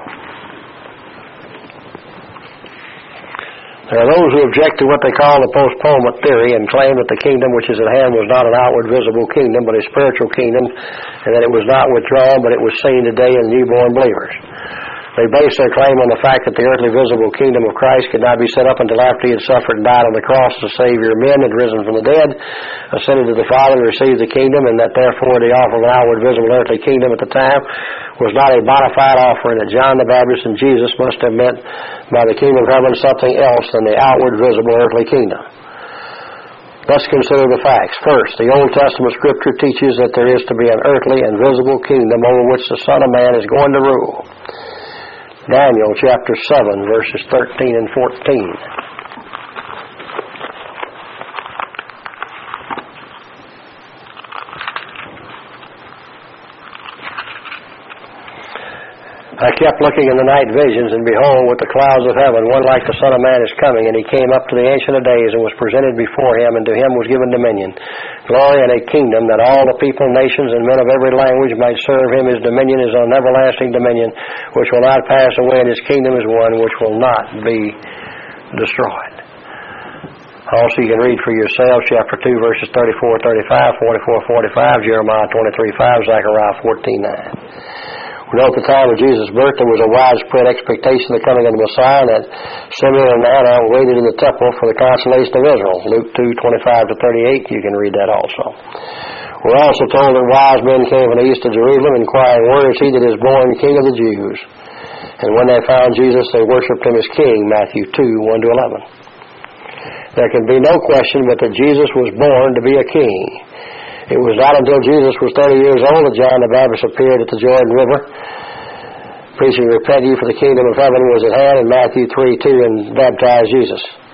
there are those who object to what they call the postponement theory and claim that the kingdom which is at hand was not an outward visible kingdom, but a spiritual kingdom, and that it was not withdrawn, but it was seen today in newborn believers. They base their claim on the fact that the earthly visible kingdom of Christ could not be set up until after he had suffered and died on the cross to Savior of men, had risen from the dead, ascended to the Father, and received the kingdom, and that therefore the offer of an outward visible earthly kingdom at the time was not a bona fide offering, that John the Baptist and Jesus must have meant by the kingdom of heaven something else than the outward visible earthly kingdom. Let's consider the facts. First, the Old Testament Scripture teaches that there is to be an earthly and visible kingdom over which the Son of Man is going to rule. Daniel chapter seven, verses thirteen and fourteen. I kept looking in the night visions, and behold, with the clouds of heaven, one like the Son of Man is coming, and he came up to the Ancient of Days, and was presented before him, and to him was given dominion, glory, and a kingdom, that all the people, nations, and men of every language might serve him. His dominion is an everlasting dominion, which will not pass away, and his kingdom is one which will not be destroyed. Also, you can read for yourselves chapter two, verses thirty-four, thirty-five, forty-four, forty-five, Jeremiah twenty-three, five, Zechariah fourteen, nine. We know at the time of Jesus' birth there was a widespread expectation of the coming of the Messiah, and that Simeon and Anna waited in the temple for the consolation of Israel. Luke two, twenty-five to thirty-eight, you can read that also. We're also told that wise men came from the east of Jerusalem, inquiring, where is he that is born King of the Jews? And when they found Jesus, they worshipped him as King, Matthew two, one to eleven. There can be no question but that Jesus was born to be a king. It was not until Jesus was thirty years old that John the Baptist appeared at the Jordan River, preaching, repent ye, for the kingdom of heaven was at hand, in Matthew three, two, and baptized Jesus.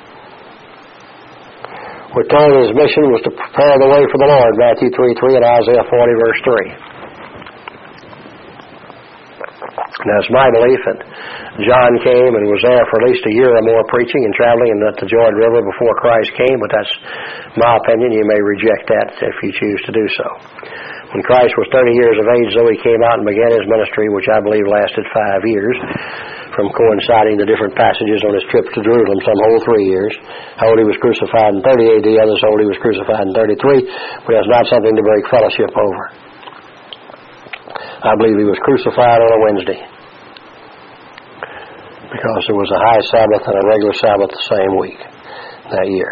We're told his mission was to prepare the way for the Lord, Matthew three, three, and Isaiah forty, verse three. Now, it's my belief that John came and was there for at least a year or more preaching and traveling at the Jordan River before Christ came, but that's my opinion. You may reject that if you choose to do so. When Christ was thirty years of age, though, he came out and began his ministry, which I believe lasted five years, from coinciding the different passages on his trip to Jerusalem, some whole three years. How old he was crucified in thirty A D, others hold he was crucified in thirty-three, but that's not something to break fellowship over. I believe he was crucified on a Wednesday, because there was a high Sabbath and a regular Sabbath the same week that year.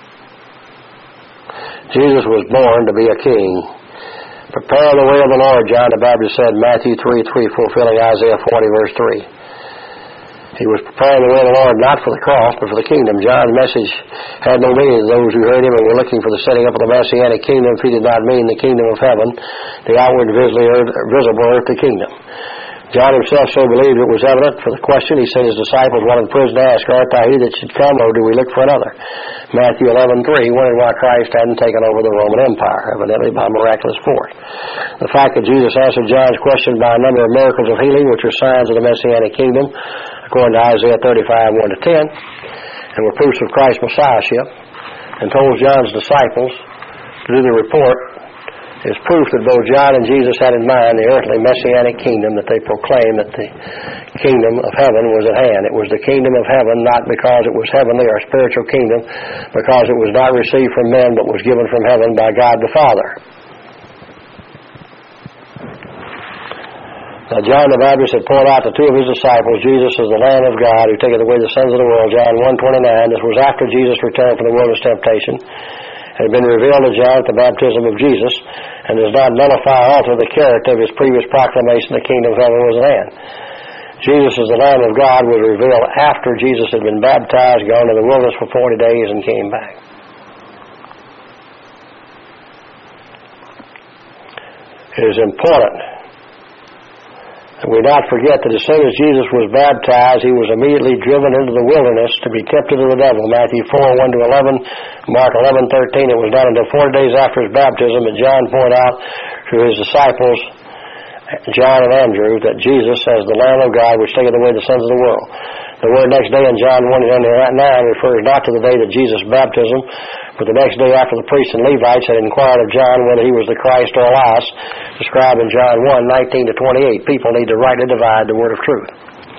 Jesus was born to be a king. Prepare the way of the Lord, John the Baptist said, Matthew three, three, fulfilling Isaiah forty, verse three. He was preparing the way of the Lord not for the cross, but for the kingdom. John's message had no meaning to those who heard him and were looking for the setting up of the Messianic kingdom if he did not mean the kingdom of heaven, the outward visible earthly kingdom. John himself so believed it was evident. For the question, he sent his disciples while in prison to ask, art thou he that should come, or do we look for another? Matthew eleven, three, wondered why Christ hadn't taken over the Roman Empire, evidently by miraculous force. The fact that Jesus answered John's question by a number of miracles of healing, which are signs of the Messianic kingdom, according to Isaiah thirty-five, one to ten, and were proofs of Christ's Messiahship, and told John's disciples to do the report, is proof that both John and Jesus had in mind the earthly Messianic kingdom, that they proclaimed that the kingdom of heaven was at hand. It was the kingdom of heaven not because it was heavenly or spiritual kingdom, because it was not received from men but was given from heaven by God the Father. Now John the Baptist had poured out to two of his disciples, Jesus is the Lamb of God who taketh away the sins of the world, John one twenty-nine. This was after Jesus returned from the wilderness temptation. Had been revealed to John at the baptism of Jesus, and does not nullify or alter the character of his previous proclamation the kingdom of heaven was at hand. Jesus as the Lamb of God was revealed after Jesus had been baptized, gone to the wilderness for forty days, and came back. It is important that we not forget that as soon as Jesus was baptized, he was immediately driven into the wilderness to be tempted of the devil. Matthew four, one to eleven, Mark eleven, thirteen. It was not until forty days after his baptism that John pointed out to his disciples, John and Andrew, that Jesus, as the Lamb of God, which taketh away the sins of the world. The word next day in John one nine refers not to the day of Jesus' baptism, but the next day after the priests and Levites had inquired of John whether he was the Christ or Elias, described in John one, nineteen to twenty-eight. People need to rightly divide the word of truth.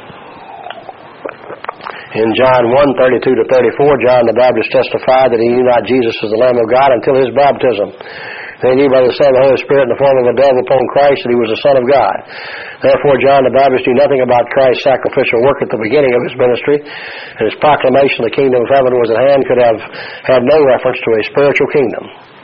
In John one, thirty-two to thirty-four, John the Baptist testified that he knew not Jesus as the Lamb of God until his baptism. They knew by the Son of the Holy Spirit in the form of a dove upon Christ that he was the Son of God. Therefore, John the Baptist knew nothing about Christ's sacrificial work at the beginning of his ministry, and his proclamation the kingdom of heaven was at hand could have had no reference to a spiritual kingdom.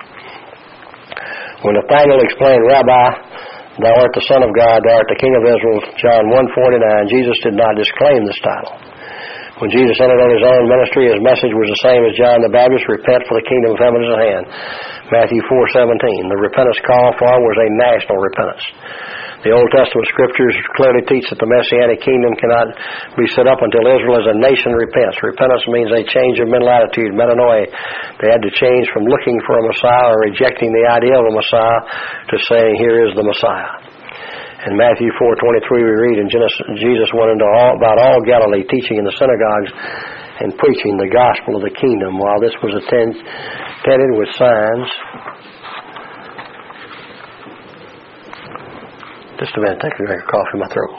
When Nathanael explained, Rabbi, thou art the Son of God, thou art the King of Israel, John one forty-nine, Jesus did not disclaim this title. When Jesus entered on his own ministry, his message was the same as John the Baptist, repent for the kingdom of heaven is at hand. Matthew four seventeen. The repentance called for was a national repentance. The Old Testament scriptures clearly teach that the Messianic kingdom cannot be set up until Israel as a nation repents. Repentance means they change their mental attitude, metanoia. They had to change from looking for a Messiah or rejecting the idea of a Messiah to saying, here is the Messiah. In Matthew four twenty-three we read, in Genesis, Jesus went into all, about all Galilee, teaching in the synagogues and preaching the gospel of the kingdom, while this was attended, attended with signs. Just a minute, take a drink of coffee in my throat.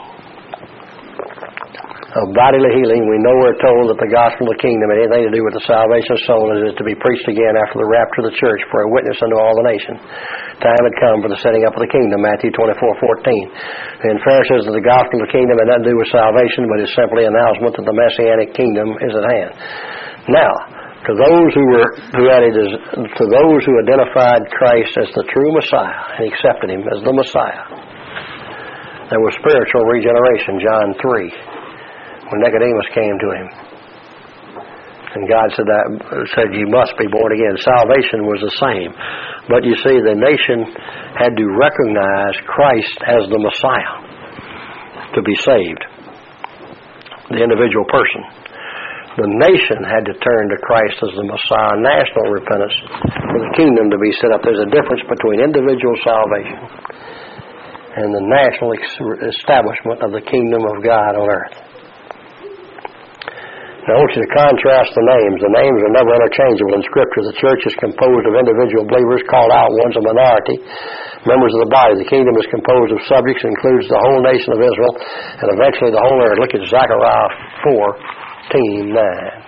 Of bodily healing, we know we're told that the gospel of the kingdom had anything to do with the salvation of soul is to be preached again after the rapture of the church for a witness unto all the nation. Time had come for the setting up of the kingdom, Matthew twenty-four fourteen. And Pharisees says that the gospel of the kingdom had nothing to do with salvation, but is simply an announcement that the Messianic kingdom is at hand. Now, to those who were who had it as, to those who identified Christ as the true Messiah and accepted Him as the Messiah, there was spiritual regeneration, John three, when Nicodemus came to Him. And God said, that, said, you must be born again. Salvation was the same. But you see, the nation had to recognize Christ as the Messiah to be saved. The individual person. The nation had to turn to Christ as the Messiah, national repentance, for the kingdom to be set up. There's a difference between individual salvation and the national establishment of the kingdom of God on earth. Now I want you to contrast the names. The names are never interchangeable in Scripture. The church is composed of individual believers, called out ones a minority, members of the body. The kingdom is composed of subjects, includes the whole nation of Israel, and eventually the whole earth. Look at Zechariah fourteen nine.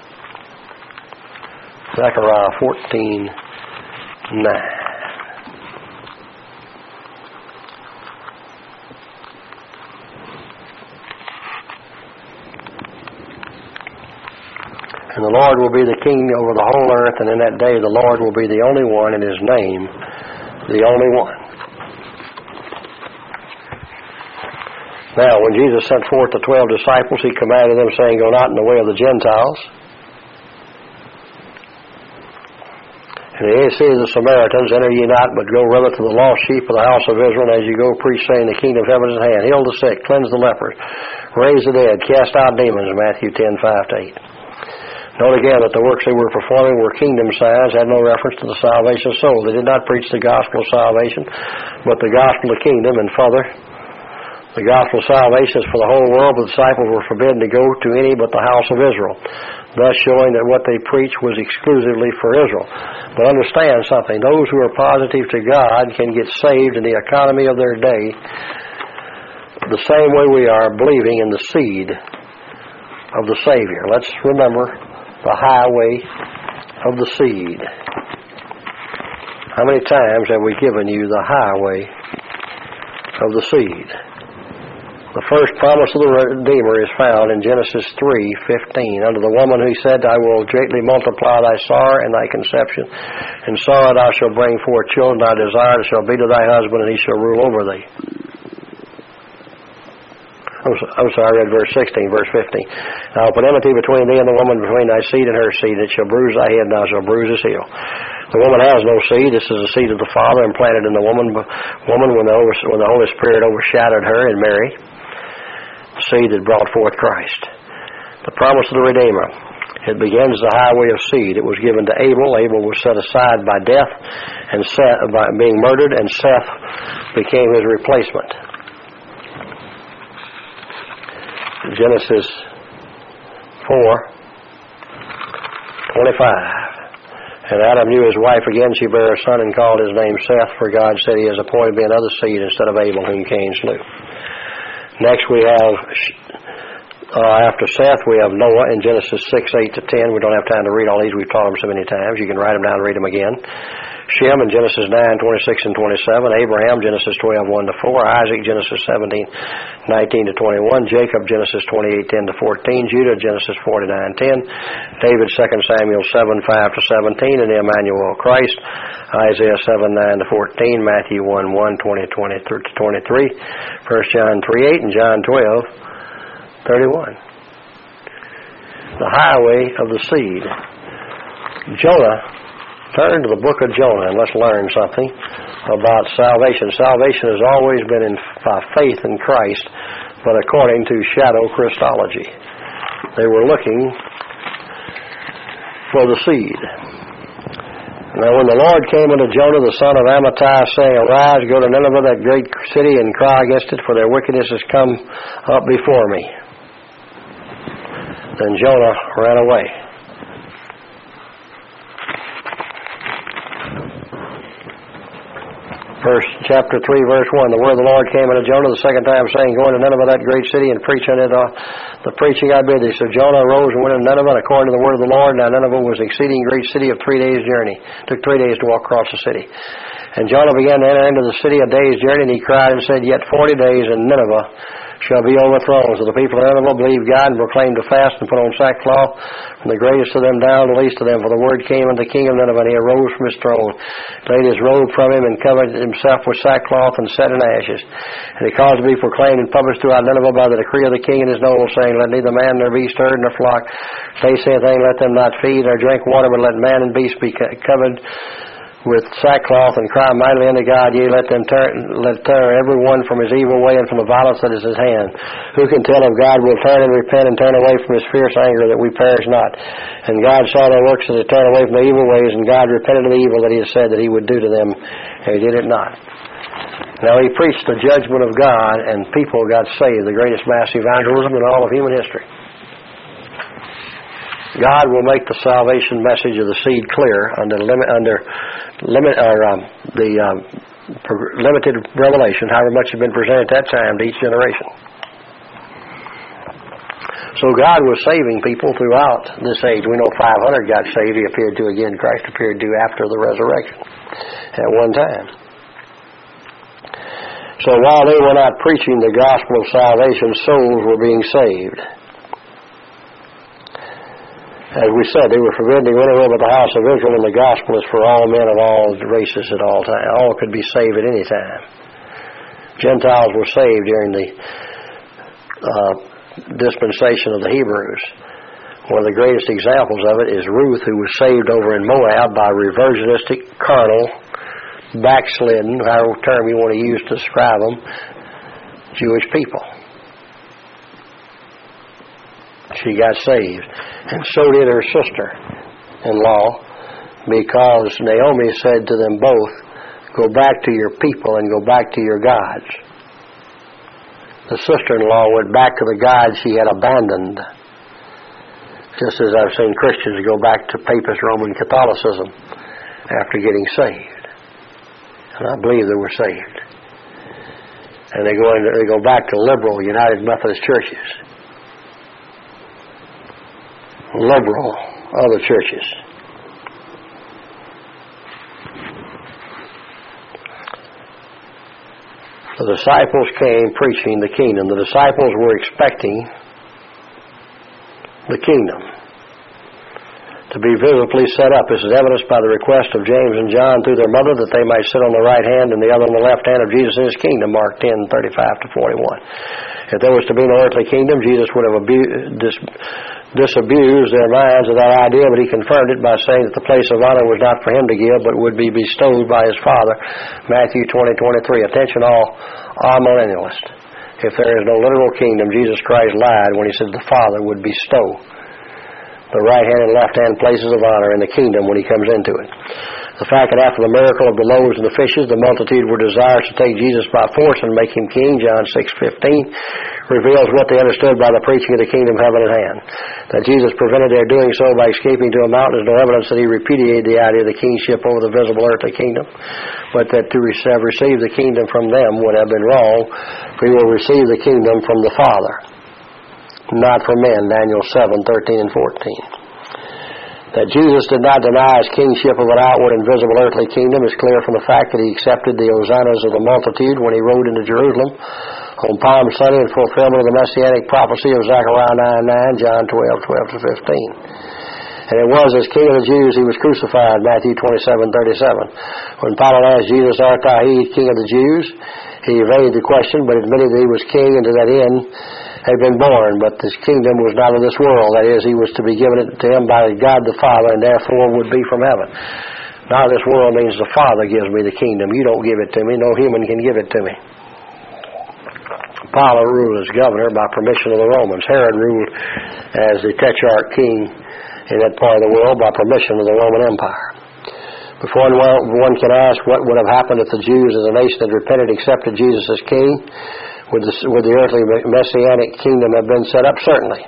Zechariah fourteen nine. And the Lord will be the king over the whole earth, and in that day the Lord will be the only one, and His name the only one. Now, when Jesus sent forth the twelve disciples, He commanded them, saying, go not in the way of the Gentiles. And He says to the Samaritans, enter ye not, but go rather to the lost sheep of the house of Israel, and as you go preach, saying, the kingdom of heaven is at hand. Heal the sick, cleanse the lepers, raise the dead, cast out demons, Matthew ten five to eight. Note again that the works they were performing were kingdom signs, had no reference to the salvation of souls. They did not preach the gospel of salvation, but the gospel of kingdom. And further, the gospel of salvation is for the whole world. The disciples were forbidden to go to any but the house of Israel, thus showing that what they preached was exclusively for Israel. But understand something. Those who are positive to God can get saved in the economy of their day the same way we are believing in the seed of the Savior. Let's remember the highway of the seed. How many times have we given you the highway of the seed? The first promise of the Redeemer is found in Genesis three fifteen. Unto the woman who said, I will greatly multiply thy sorrow and thy conception. In sorrow thou shalt bring forth children, thy desire shall be to thy husband, and he shall rule over thee. I'm sorry, I read verse sixteen, verse fifteen. And I'll put enmity between thee and the woman, between thy seed and her seed. It shall bruise thy head, and thou shalt bruise his heel. The woman has no seed. This is the seed of the Father implanted in the woman. Woman, when the, when the Holy Spirit overshadowed her in Mary, the seed that brought forth Christ. The promise of the Redeemer. It begins the highway of seed. It was given to Abel. Abel was set aside by death and Seth, by being murdered, and Seth became his replacement. Genesis four twenty-five. And Adam knew his wife again. She bare a son and called his name Seth, for God said, He has appointed me another seed instead of Abel, whom Cain slew. Next we have, uh, after Seth, we have Noah in Genesis six eight to ten. We don't have time to read all these. We've taught them so many times. You can write them down and read them again. Shem in Genesis nine twenty-six and twenty-seven. Abraham, Genesis twelve one to four. Isaac, Genesis seventeen nineteen to twenty-one. Jacob, Genesis twenty-eight ten to fourteen. Judah, Genesis forty-nine ten. David, Second Samuel seven five to seventeen. And Emmanuel, Christ, Isaiah seven nine to fourteen. Matthew one one twenty to twenty-three. First John three eight and John twelve thirty-one. The highway of the seed. Jonah Turn to the book of Jonah and let's learn something about salvation. Salvation has always been in, by faith in Christ, but according to shadow Christology. They were looking for the seed. Now when the Lord came unto Jonah the son of Amittai, saying, Arise, go to Nineveh, that great city, and cry against it, for their wickedness has come up before me. Then Jonah ran away. Verse, chapter three, verse one. The word of the Lord came unto Jonah the second time, saying, Go into Nineveh, that great city, and preach unto it uh, the preaching I bid thee. So Jonah arose and went into Nineveh, according to the word of the Lord. Now Nineveh was an exceeding great city of three days' journey. It took three days to walk across the city. And Jonah began to enter into the city a day's journey, and he cried and said, Yet forty days, and Nineveh shall be overthrown. So the people of Nineveh believed God and proclaimed a fast and put on sackcloth, from the greatest of them down to the least of them. For the word came unto the king of Nineveh, and he arose from his throne, laid his robe from him, and covered himself with sackcloth and sat in ashes. And he caused to be proclaimed and published throughout Nineveh by the decree of the king and his nobles, saying, Let neither man nor beast herd nor flock taste anything, let them not feed nor drink water, but let man and beast be covered with sackcloth, and cry mightily unto God, yea, let them turn, let turn every one from his evil way and from the violence that is his hand. Who can tell if God will turn and repent and turn away from his fierce anger, that we perish not? And God saw their works, that they turned away from the evil ways, and God repented of the evil that he had said that he would do to them, and he did it not. Now he preached the judgment of God, and people got saved, the greatest mass evangelism in all of human history. God will make the salvation message of the seed clear under limit, under limit, or um, the um, limited revelation, however much has been presented at that time to each generation. So God was saving people throughout this age. We know five hundred got saved. He appeared to again. Christ appeared to after the resurrection at one time. So while they were not preaching the gospel of salvation, souls were being saved. As we said, they were forbidden to go anywhere but the house of Israel, and the gospel is for all men of all races at all times. All could be saved at any time. Gentiles were saved during the uh, dispensation of the Hebrews. One of the greatest examples of it is Ruth, who was saved over in Moab by reversionistic, carnal, backslidden, however term you want to use to describe them, Jewish people. She got saved, and so did her sister-in-law, because Naomi said to them both, Go back to your people and go back to your gods. The sister-in-law went back to the gods she had abandoned, just as I've seen Christians go back to Papist Roman Catholicism after getting saved. And I believe they were saved. And they go, into, they go back to liberal United Methodist churches. Liberal other churches. The disciples came preaching the kingdom. The disciples were expecting the kingdom to be visibly set up. This is evidenced by the request of James and John through their mother that they might sit on the right hand and the other on the left hand of Jesus in his kingdom, Mark ten, thirty-five to forty-one. If there was to be no earthly kingdom, Jesus would have abu- dis- disabused their minds of that idea, but he confirmed it by saying that the place of honor was not for him to give, but would be bestowed by his Father, Matthew twenty, twenty-three. Attention all amillennialists. If there is no literal kingdom, Jesus Christ lied when he said the Father would bestow the right hand and left hand places of honor in the kingdom when he comes into it. The fact that after the miracle of the loaves and the fishes, the multitude were desirous to take Jesus by force and make him king, John six fifteen, reveals what they understood by the preaching of the kingdom heaven at hand. That Jesus prevented their doing so by escaping to a mountain is no evidence that he repudiated the idea of the kingship over the visible earthly kingdom, but that to have received the kingdom from them would have been wrong, for he will receive the kingdom from the Father, not from men, Daniel seven, thirteen and fourteen. That Jesus did not deny his kingship of an outward and visible earthly kingdom is clear from the fact that he accepted the hosannas of the multitude when he rode into Jerusalem on Palm Sunday in fulfillment of the messianic prophecy of Zechariah nine nine, John twelve, twelve to fifteen. And it was as King of the Jews he was crucified, Matthew twenty-seven, thirty-seven. When Pilate asked Jesus, Art thou he, King of the Jews? He evaded the question, but admitted that he was king, and to that end had been born, but this kingdom was not of this world. That is, he was to be given it to him by God the Father, and therefore would be from heaven. Not this world means the Father gives me the kingdom. You don't give it to me. No human can give it to me. Pilate ruled as governor by permission of the Romans. Herod ruled as the tetrarch king in that part of the world by permission of the Roman Empire. Before one can ask what would have happened if the Jews as a nation had repented and accepted Jesus as king, would the, would the earthly messianic kingdom have been set up? Certainly.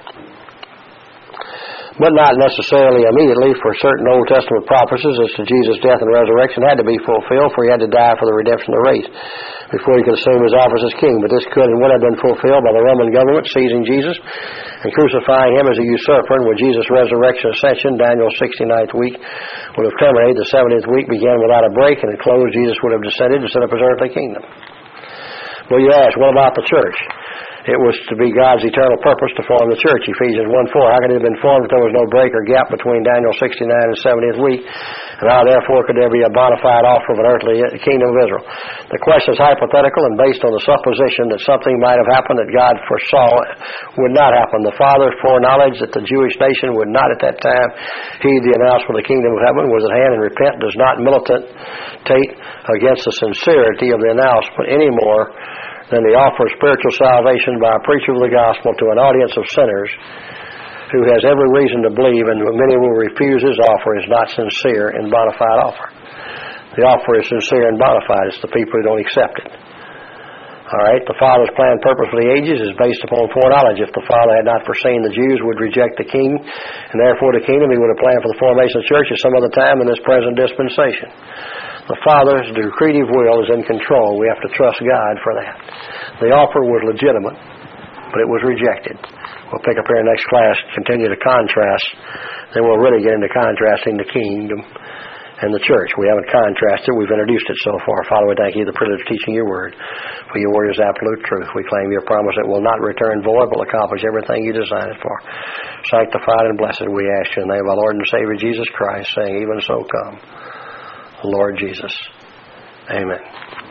But not necessarily immediately, for certain Old Testament prophecies as to Jesus' death and resurrection had to be fulfilled, for he had to die for the redemption of the race before he could assume his office as king. But this could and would have been fulfilled by the Roman government seizing Jesus and crucifying him as a usurper. And with Jesus' resurrection ascension, Daniel's sixty-ninth week would have terminated. The seventieth week began without a break, and at close Jesus would have descended to set up his earthly kingdom. Well, you ask, what about the church? It was to be God's eternal purpose to form the church. Ephesians one four. How could it have been formed if there was no break or gap between Daniel sixty-nine and seventieth week? And how, therefore, could there be a bona fide offer of an earthly kingdom of Israel? The question is hypothetical and based on the supposition that something might have happened that God foresaw would not happen. The Father foreknowledge that the Jewish nation would not at that time heed the announcement of the kingdom of heaven was at hand, and repent does not militate against the sincerity of the announcement any more than the offer of spiritual salvation by a preacher of the gospel to an audience of sinners who has every reason to believe, and many will refuse his offer, is not sincere and bona fide offer. The offer is sincere and bona fide. It's the people who don't accept it. All right, the Father's planned purpose for the ages is based upon foreknowledge. If the Father had not foreseen the Jews would reject the king, and therefore the kingdom, he would have planned for the formation of the church at some other time in this present dispensation. The Father's decretive will is in control. We have to trust God for that. The offer was legitimate, but it was rejected. We'll pick up here in the next class, continue to contrast. Then we'll really get into contrasting the kingdom and the church. We haven't contrasted. We've introduced it so far. Father, we thank you for the privilege of teaching your word. For your word is absolute truth. We claim your promise that will not return void, but will accomplish everything you designed it for. Sanctified and blessed we ask you in the name of our Lord and Savior Jesus Christ, saying, even so come, Lord Jesus. Amen.